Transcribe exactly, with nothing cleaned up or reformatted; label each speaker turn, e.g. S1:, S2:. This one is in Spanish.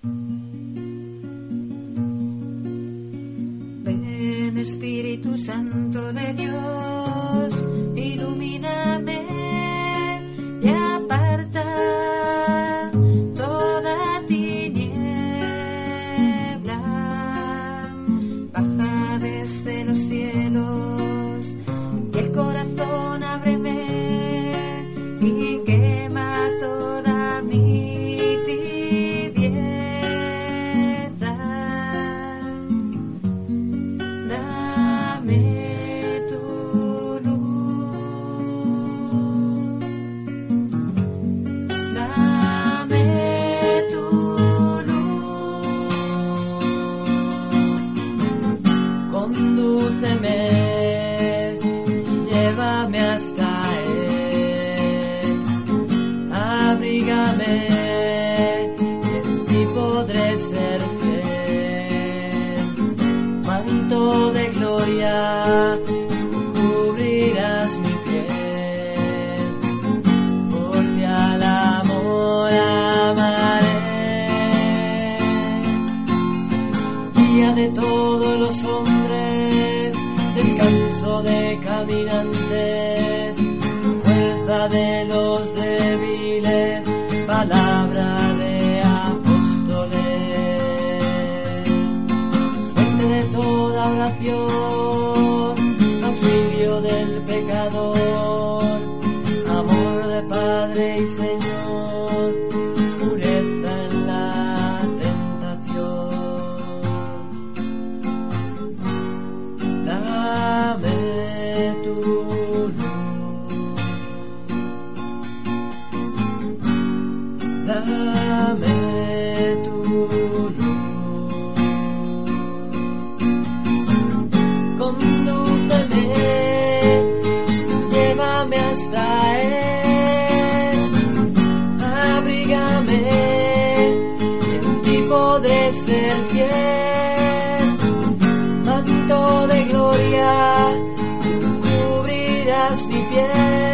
S1: Ven, Espíritu Santo de Dios, ilumíname y aparta toda tiniebla. Baja desde los cielos y el corazón ábreme y quema toda mi tibieza. Dame tu luz, dame tu luz.
S2: Condúceme, llévame hasta Él, abrígame, y en ti podré ser fiel. Manto de gloria, cubrirás mi piel, porque al amor amaré. Guía de todos los hombres, descanso de caminantes, fuerza de los débiles, palabra de apóstoles, fuente de toda oración, auxilio del pecador, amor de Padre y Señor, pureza en la tentación. Dame tu luz, dame tu luz. Condúceme, llévame hasta Él, abrígame, y en ti podré ser fiel. Manto de gloria, cubrirás mi piel,